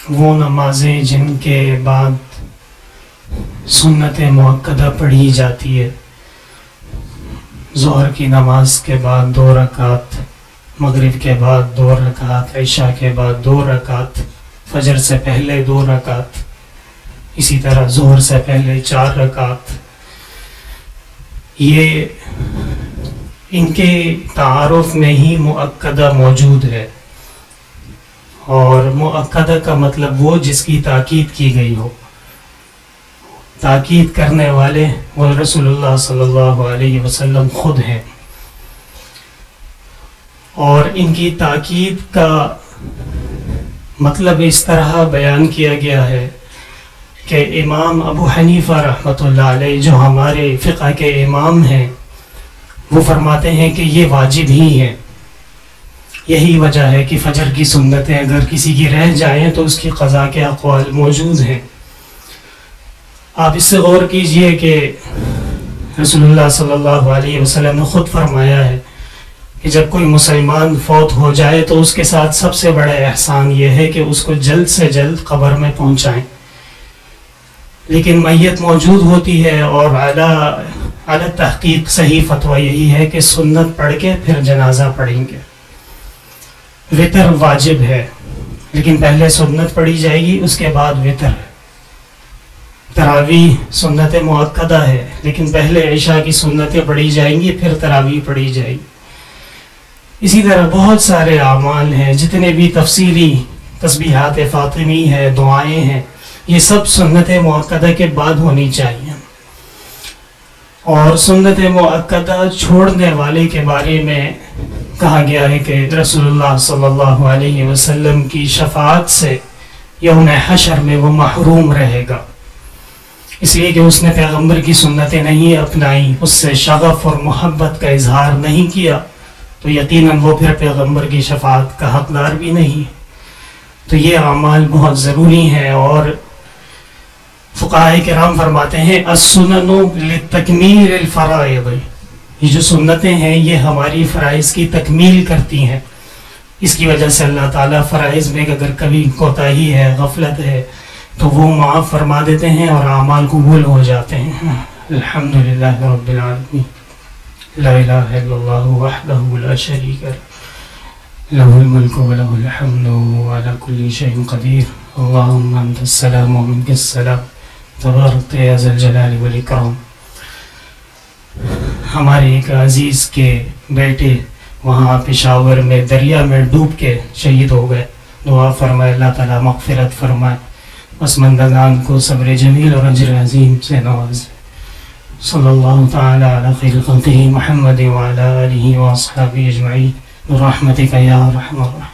وہ نمازیں جن کے بعد سنت مؤکدہ پڑھی جاتی ہے، ظہر کی نماز کے بعد 2 رکعت، مغرب کے بعد 2 رکعت، عشاء کے بعد 2 رکعت، فجر سے پہلے 2 رکعت، اسی طرح ظہر سے پہلے 4 رکعت، یہ ان کے تعارف میں ہی مؤکدہ موجود ہے۔ اور مؤکدہ کا مطلب وہ جس کی تاکید کی گئی ہو، تاکید کرنے والے وہ رسول اللہ صلی اللہ علیہ وسلم خود ہیں۔ اور ان کی تاکید کا مطلب اس طرح بیان کیا گیا ہے کہ امام ابو حنیفہ رحمۃ اللہ علیہ جو ہمارے فقہ کے امام ہیں، وہ فرماتے ہیں کہ یہ واجب ہی ہے۔ یہی وجہ ہے کہ فجر کی سنتیں اگر کسی کی رہ جائیں تو اس کی قضا کے اقوال موجود ہیں۔ آپ اس سے غور کیجئے کہ رسول اللہ صلی اللہ علیہ وسلم نے خود فرمایا ہے کہ جب کوئی مسلمان فوت ہو جائے تو اس کے ساتھ سب سے بڑا احسان یہ ہے کہ اس کو جلد سے جلد قبر میں پہنچائیں۔ لیکن میت موجود ہوتی ہے اور اعلیٰ تحقیق صحیح فتویٰ یہی ہے کہ سنت پڑھ کے پھر جنازہ پڑھیں گے۔ وطر واجب ہے لیکن پہلے سنت پڑھی جائے گی، اس کے بعد وطر ہے۔ تراویح سنت مؤکدہ ہے لیکن پہلے عشاء کی سنتیں پڑھی جائیں گی، پھر تراویح پڑھی جائے گی۔ اسی طرح بہت سارے اعمال ہیں، جتنے بھی تفصیلی تسبیحات فاطمی ہے، دعائیں ہیں، یہ سب سنت مؤکدہ کے بعد ہونی چاہیے۔ اور سنت مؤکدہ چھوڑنے والے کے بارے میں کہا گیا ہے کہ رسول اللہ صلی اللہ علیہ وسلم کی شفاعت سے یوم حشر میں وہ محروم رہے گا، اس لیے کہ اس نے پیغمبر کی سنتیں نہیں اپنائیں، اس سے شغف اور محبت کا اظہار نہیں کیا، تو یقیناً وہ پھر پیغمبر کی شفاعت کا حقدار بھی نہیں۔ تو یہ اعمال بہت ضروری ہیں، اور فقہاء کرام فرماتے ہیں السنن لتکمیل الفرائض، یہ جو سنتیں ہیں یہ ہماری فرائض کی تکمیل کرتی ہیں۔ اس کی وجہ سے اللہ تعالیٰ فرائض میں اگر کبھی کوتاہی ہے، غفلت ہے، تو وہ معاف فرما دیتے ہیں اور اعمال قبول ہو جاتے ہیں۔ الحمدللہ رب العالمین، لا الہ الا اللہ وحدہ لا شریک لہ، لہ الملک ولہ الحمد وعلی کل شیء قدیر، اللہم انت السلام ومنک السلام، تبارک یا ذا الجلال والاکرام۔ ہمارے ایک عزیز کے بیٹے وہاں پشاور میں دریا میں ڈوب کے شہید ہو گئے، دعا فرمائے اللہ تعالیٰ مغفرت فرمائے، پسماندگان کو صبر جمیل اور اجر عظیم سے نوازے۔ صلی اللہ تعالی علی خیر خلقہ محمد وعلی آلہ واصحابہ اجمعین برحمتک یا ارحم الراحمین۔